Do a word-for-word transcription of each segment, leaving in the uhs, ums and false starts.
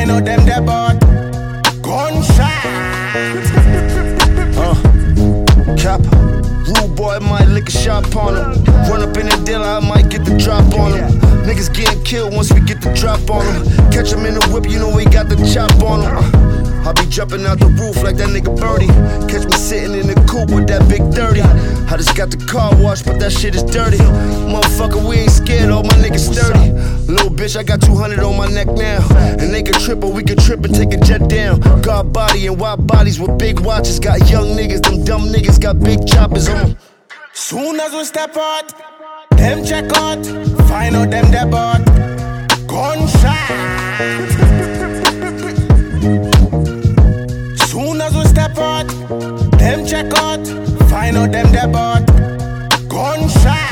find out them that bought gunshot. Uh, Cap, rude boy might lick a shot on him. Run up in the dealer, I might get the drop on him. Niggas getting killed once we get the drop on him. Catch him in the whip, you know we got the chop on him. Uh, I be jumping out the roof like that nigga Birdie. Catch me sitting in the coupe with that big thirty. I just got the car washed, but that shit is dirty. Motherfucker, we ain't scared, all my niggas sturdy. Little bitch, I got two hundred on my neck now. And they can trip, or we can trip and take a jet down. God body and wide bodies with big watches. Got young niggas, them dumb niggas got big choppers on them. Soon as we step out, them check out, find out them that bought gunshot. Soon as we step out, them check out, find out them that bought gunshot.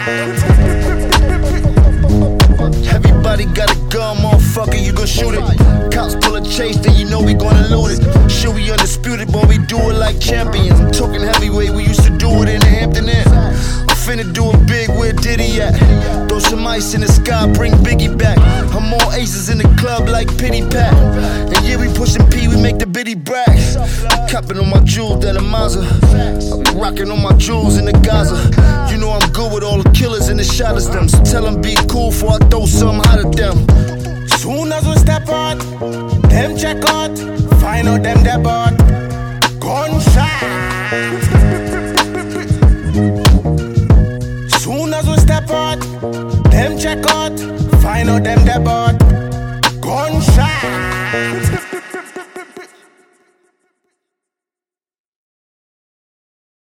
Everybody got a gun, motherfucker, you gon' shoot it. Cops pull a chase, then you know we gonna loot it. Shit, we undisputed, but we do it like champions. I'm talking heavyweight, we used to do it in the Hampton Inn. I'm finna do it big, where Diddy at? Throw some ice in the sky, bring Biggie back. I'm all aces in the club like Pity Pat. And yeah, we pushin' P, we make the bitty brag. I'm copping on my jewels, that a Mazda. I be rocking on my jewels in the Gaza. You know I'm good with all the killers and the shotters them. So tell them be cool before I throw something hot at them. Soon as we step out, them check out, find out them that bought gunshot. Soon as we step out, them check out, find out them that bought gunshot.